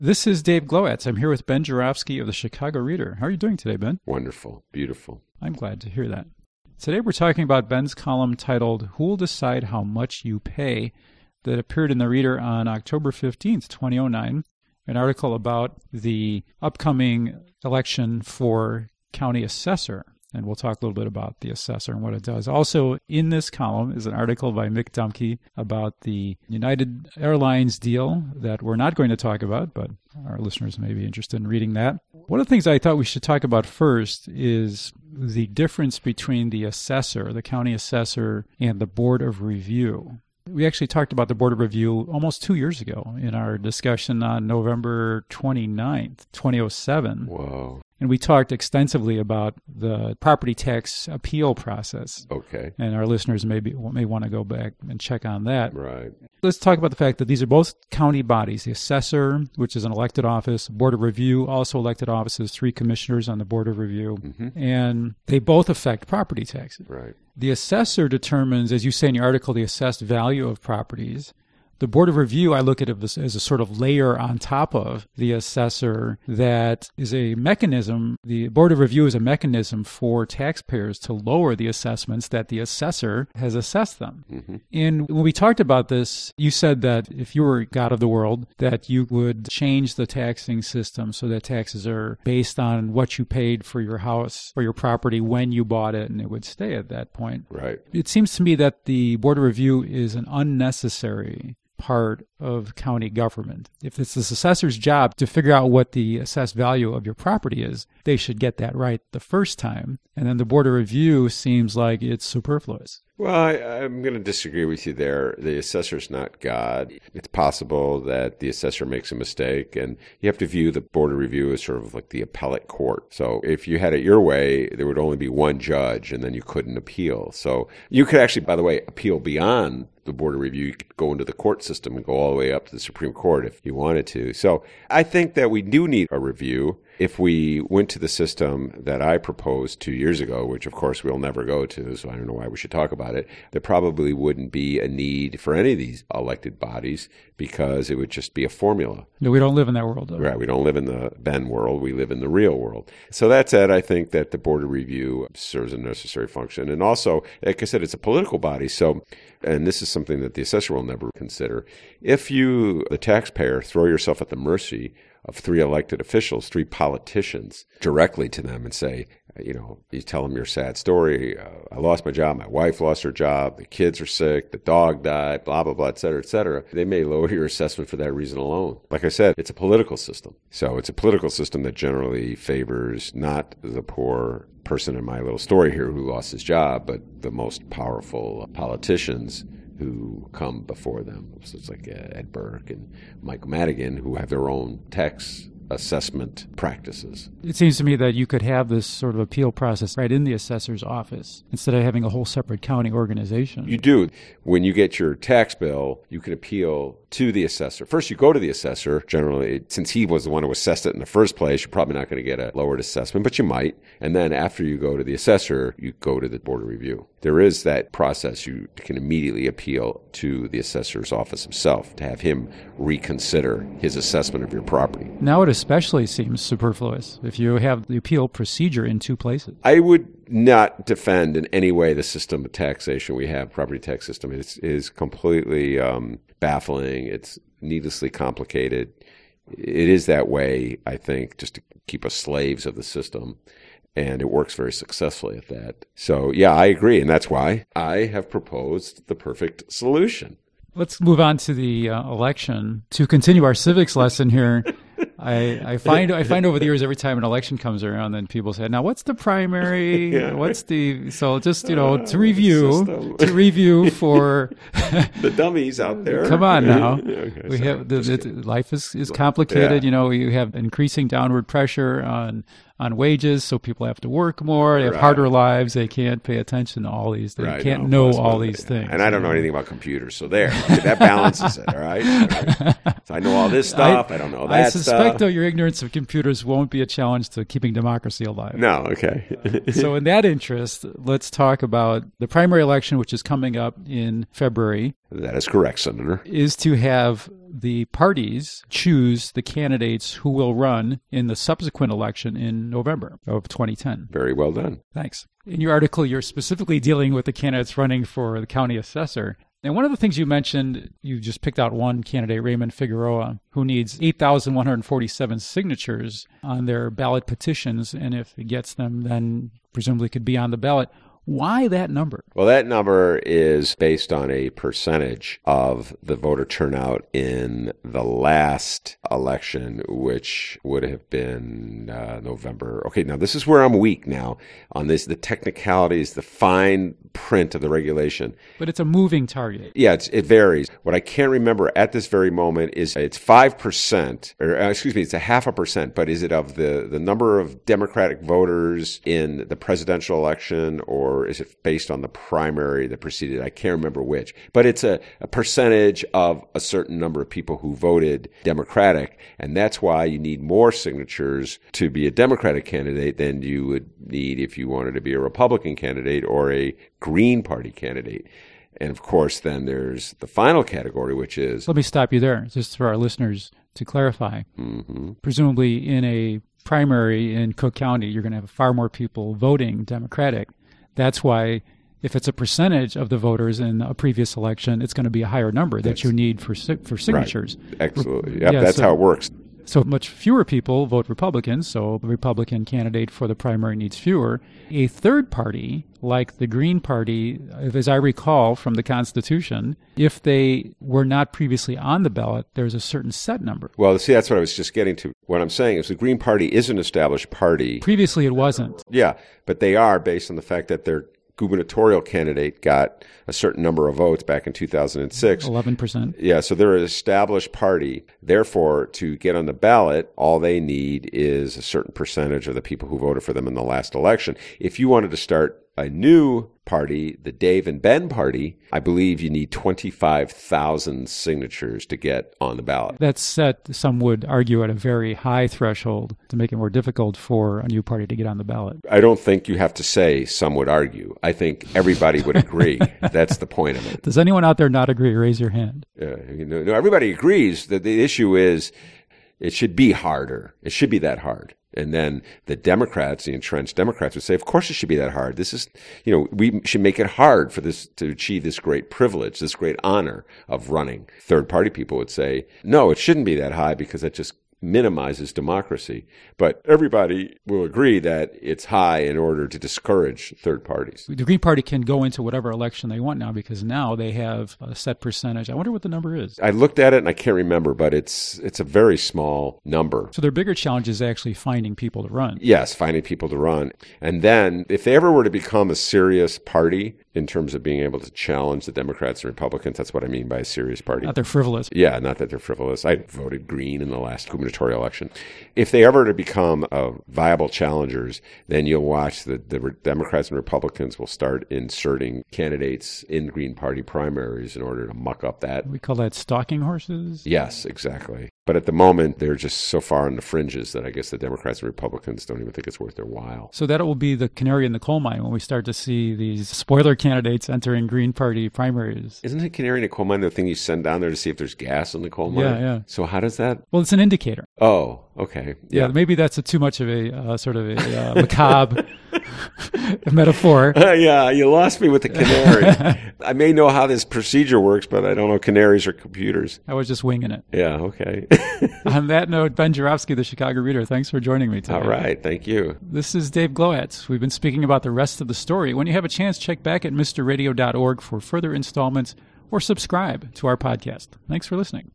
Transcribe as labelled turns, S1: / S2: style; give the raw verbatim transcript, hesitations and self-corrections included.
S1: This is Dave Glowacz. I'm here with Ben Joravsky of the Chicago Reader. How are you doing today, Ben?
S2: Wonderful. Beautiful.
S1: I'm glad to hear that. Today we're talking about Ben's column titled, Who'll Decide How Much You Pay, that appeared in the Reader on October fifteenth, twenty oh nine, an article about the upcoming election for county assessor. And we'll talk a little bit about the assessor and what it does. Also in this column is an article by Mick Dumke about the United Airlines deal that we're not going to talk about, but our listeners may be interested in reading that. One of the things I thought we should talk about first is the difference between the assessor, the county assessor, and the Board of Review. We actually talked about the Board of Review almost two years ago in our discussion on November twenty-ninth, twenty oh seven.
S2: Whoa.
S1: And we talked extensively about the property tax appeal process.
S2: Okay.
S1: And our listeners may, be, may want to go back and check on that.
S2: Right.
S1: Let's talk about the fact that these are both county bodies. The assessor, which is an elected office, Board of Review, also elected offices, three commissioners on the Board of Review. Mm-hmm. And they both affect property taxes.
S2: Right.
S1: The assessor determines, as you say in your article, the assessed value of properties. The Board of Review, I look at it as, as a sort of layer on top of the assessor that is a mechanism. The Board of Review is a mechanism for taxpayers to lower the assessments that the assessor has assessed them. Mm-hmm. And when we talked about this, you said that if you were God of the world, that you would change the taxing system so that taxes are based on what you paid for your house or your property when you bought it, and it would stay at that point.
S2: Right.
S1: It seems to me that the Board of Review is an unnecessary part of county government. If it's the assessor's job to figure out what the assessed value of your property is, they should get that right the first time. And then the Board of Review seems like it's superfluous.
S2: Well, I, I'm going to disagree with you there. The assessor's not God. It's possible that the assessor makes a mistake, and you have to view the Board of Review as sort of like the appellate court. So if you had it your way, there would only be one judge, and then you couldn't appeal. So you could actually, by the way, appeal beyond the Board of Review. You could go into the court system and go all the way up to the Supreme Court if you wanted to. So I think that we do need a review. If we went to the system that I proposed two years ago, which of course we'll never go to, so I don't know why we should talk about it, there probably wouldn't be a need for any of these elected bodies because it would just be a formula.
S1: No, we don't live in that world, though.
S2: Right. We don't live in the Ben world. We live in the real world. So that said, I think that the Board of Review serves a necessary function. And also, like I said, it's a political body. So, and this is something that the assessor will never consider. If you, the taxpayer, throw yourself at the mercy of three elected officials, three politicians, directly to them and say, you know, you tell them your sad story. Uh, I lost my job. My wife lost her job. The kids are sick. The dog died, blah, blah, blah, et cetera, et cetera. They may lower your assessment for that reason alone. Like I said, it's a political system. So it's a political system that generally favors not the poor person in my little story here who lost his job, but the most powerful politicians who come before them. So it's like Ed Burke and Michael Madigan, who have their own tax assessment practices.
S1: It seems to me that you could have this sort of appeal process right in the assessor's office instead of having a whole separate county organization.
S2: You do. When you get your tax bill, you can appeal to the assessor. First, you go to the assessor. Generally, since he was the one who assessed it in the first place, you're probably not going to get a lowered assessment, but you might. And then after you go to the assessor, you go to the Board of Review. There is that process. You can immediately appeal to the assessor's office himself to have him reconsider his assessment of your property.
S1: Now it especially seems superfluous if you have the appeal procedure in two places.
S2: I would not defend in any way the system of taxation we have, property tax system. It is completely um, baffling. It's needlessly complicated. It is that way, I think, just to keep us slaves of the system. And it works very successfully at that. So, yeah, I agree. And that's why I have proposed the perfect solution.
S1: Let's move on to the uh, election. To continue our civics lesson here, I, I find I find over the years, every time an election comes around, then people say, now what's the primary?
S2: Yeah.
S1: What's the... So just, you know, to review, to review for...
S2: the dummies out there.
S1: Come on now.
S2: Okay,
S1: we
S2: sorry,
S1: have the, the,
S2: kidding.
S1: life is, is complicated.
S2: Yeah.
S1: You know, you have increasing downward pressure on on wages, so people have to work more. They have
S2: Right.
S1: harder lives. They can't pay attention to all these. They
S2: Right,
S1: can't
S2: no,
S1: know
S2: most
S1: all
S2: of it,
S1: these
S2: yeah.
S1: things.
S2: And I don't know anything about computers, so there. Okay, that balances it, all right? All right? So I know all this stuff. I, I don't know that
S1: I suspect,
S2: stuff.
S1: though, your ignorance of computers won't be a challenge to keeping democracy alive.
S2: No, okay.
S1: So in that interest, let's talk about the primary election, which is coming up in February.
S2: That is correct, Senator.
S1: Is to have the parties choose the candidates who will run in the subsequent election in November of twenty ten.
S2: Very well done.
S1: Thanks. In your article, you're specifically dealing with the candidates running for the county assessor. And one of the things you mentioned, you just picked out one candidate, Raymond Figueroa, who needs eight thousand one hundred forty-seven signatures on their ballot petitions. And if he gets them, then presumably could be on the ballot. Why that number?
S2: Well, that number is based on a percentage of the voter turnout in the last election, which would have been uh, November. Okay, now this is where I'm weak now on this, the technicalities, the fine print of the regulation.
S1: But it's a moving target.
S2: Yeah, it's, it varies. What I can't remember at this very moment is it's five percent, or uh, excuse me, it's a half a percent, but is it of the, the number of Democratic voters in the presidential election, or Or is it based on the primary that preceded? I can't remember which. But it's a, a percentage of a certain number of people who voted Democratic, and that's why you need more signatures to be a Democratic candidate than you would need if you wanted to be a Republican candidate or a Green Party candidate. And of course, then there's the final category, which is...
S1: Let me stop you there, just for our listeners to clarify.
S2: Mm-hmm.
S1: Presumably in a primary in Cook County, you're going to have far more people voting Democratic. That's why if it's a percentage of the voters in a previous election, it's going to be a higher number that
S2: that's,
S1: you need for for signatures.
S2: Right. Absolutely. Yep,
S1: yeah,
S2: that's
S1: so,
S2: how it works.
S1: So much fewer people vote Republican, so the Republican candidate for the primary needs fewer. A third party, like the Green Party, as I recall from the Constitution, if they were not previously on the ballot, there's a certain set number.
S2: Well, see, that's what I was just getting to. What I'm saying is the Green Party is an established party.
S1: Previously it wasn't.
S2: Yeah, but they are based on the fact that their gubernatorial candidate got a certain number of votes back in two thousand six.
S1: eleven percent.
S2: Yeah, so they're an established party. Therefore, to get on the ballot, all they need is a certain percentage of the people who voted for them in the last election. If you wanted to start a new party, the Dave and Ben party, I believe you need twenty-five thousand signatures to get on the ballot.
S1: That's set, some would argue, at a very high threshold to make it more difficult for a new party to get on the ballot.
S2: I don't think you have to say some would argue. I think everybody would agree. That's the point of it.
S1: Does anyone out there not agree? Raise your hand.
S2: Uh, you know, no, everybody agrees that the issue is it should be harder. It should be that hard. And then the Democrats, the entrenched Democrats, would say, of course it should be that hard. This is, you know, we should make it hard for this to achieve this great privilege, this great honor of running. Third party people would say, no, it shouldn't be that high because it just minimizes democracy. But everybody will agree that it's high in order to discourage third parties.
S1: The Green Party can go into whatever election they want now because now they have a set percentage. I wonder what the number is.
S2: I looked at it and I can't remember, but it's it's a very small number.
S1: So their bigger challenge is actually finding people to run.
S2: Yes, finding people to run. And then if they ever were to become a serious party in terms of being able to challenge the Democrats and Republicans, that's what I mean by a serious party.
S1: Not they're frivolous.
S2: Yeah, not that they're frivolous. I voted Green in the last gubernatorial election. If they ever to become uh, viable challengers, then you'll watch that the Re- Democrats and Republicans will start inserting candidates in Green Party primaries in order to muck up that.
S1: We call that stalking horses?
S2: Yes, exactly. But at the moment, they're just so far on the fringes that I guess the Democrats and Republicans don't even think it's worth their while.
S1: So that will be the canary in the coal mine when we start to see these spoiler candidates entering Green Party primaries.
S2: Isn't it canary in a coal mine the thing you send down there to see if there's gas in the coal mine?
S1: Yeah, yeah.
S2: So how does that?
S1: Well, it's an indicator.
S2: Oh, okay.
S1: Yeah,
S2: Yeah,
S1: maybe that's a, too much of a uh, sort of a uh, macabre metaphor.
S2: Uh, yeah, you lost me with the canary. I may know how this procedure works, but I don't know canaries or computers.
S1: I was just winging it.
S2: Yeah, okay.
S1: On that note, Ben Joravsky, the Chicago Reader, thanks for joining me today.
S2: All right, thank you.
S1: This is Dave Glowacz. We've been speaking about the rest of the story. When you have a chance, check back at Mr Radio dot org for further installments or subscribe to our podcast. Thanks for listening.